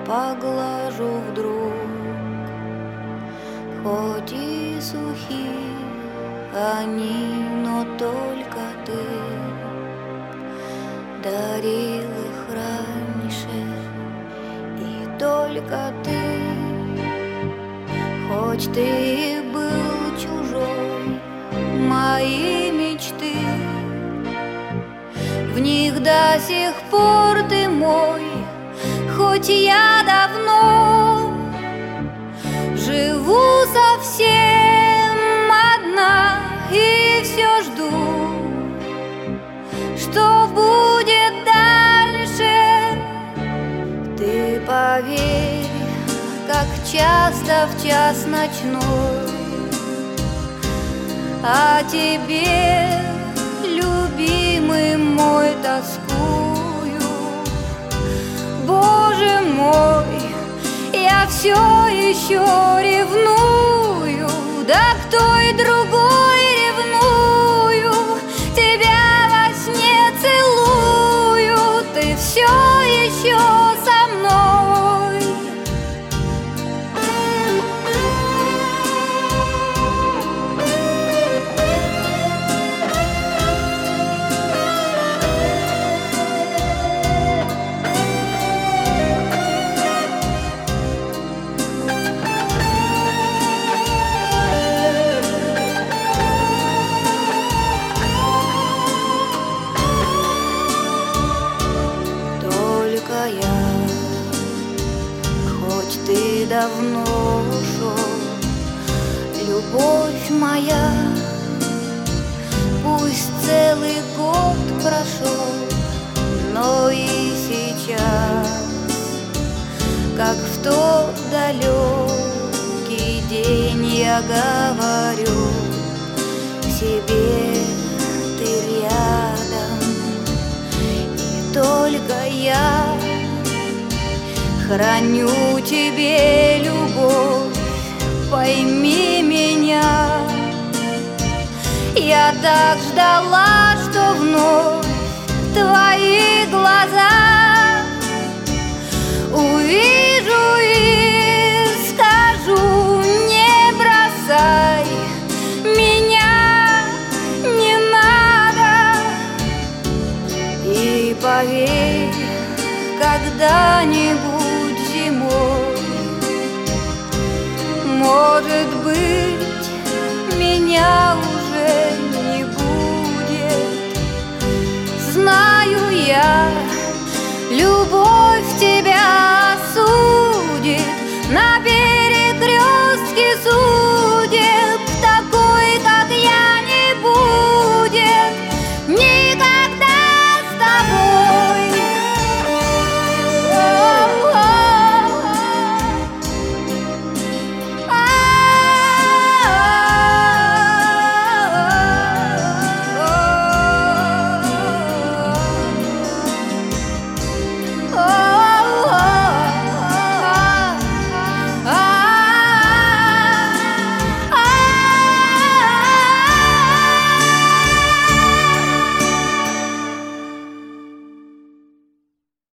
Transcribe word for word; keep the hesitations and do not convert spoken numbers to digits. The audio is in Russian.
поглажу вдруг. Хоть и сухи они, но только ты дарил их раньше, и только ты. Хоть ты и был чужой, мои мечты, в них до сих пор ты мой. Хоть я давно живу совсем одна и все жду, что будет дальше. Ты поверь, как часто в час ночной о тебе, любимый мой, тоскую. Боже мой, я все еще ревную, да к той другой ревную. Тебя во сне целую, ты все еще со мной. Ты давно ушел, любовь моя, пусть целый год прошел, но и сейчас, как в тот далекий день, я говорю себе, ты рядом, и только я храню тебе любовь, пойми меня. Я так ждала, что вновь твои глаза увижу и скажу: не бросай меня, не надо. И поверь, когда-нибудь зимой, может быть, меня